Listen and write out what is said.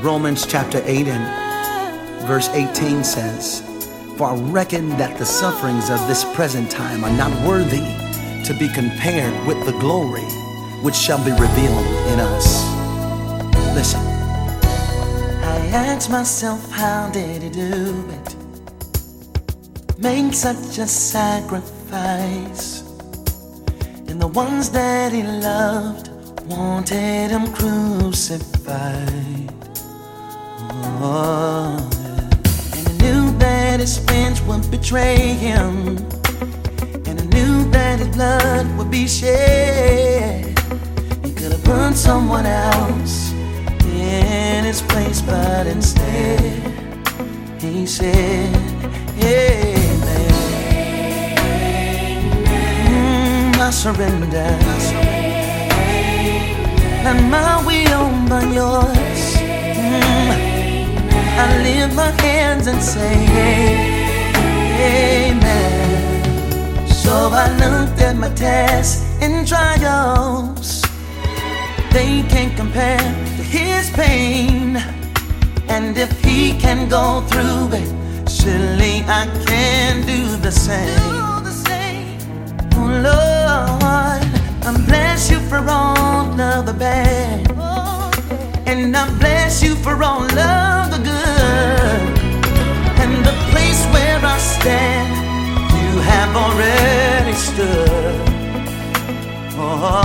Romans chapter 8 and verse 18 says, "For I reckon that the sufferings of this present time are not worthy to be compared with the glory which shall be revealed in us." Listen. I ask myself, how did he do it? Make such a sacrifice. And the ones that he loved wanted him crucified. Oh, and he knew that his friends would betray him, and he knew that his blood would be shed. He could have put someone else in his place, but instead he said, "Amen. I surrender. Not my will, but yours. I lift my hands and say, Amen." So I looked at my tests and trials. They can't compare to his pain. And if he can go through it, surely I can do the same. Oh Lord, I bless you for all of the bad, and I bless you for all of the good. And the place where I stand, you have already stood. Oh,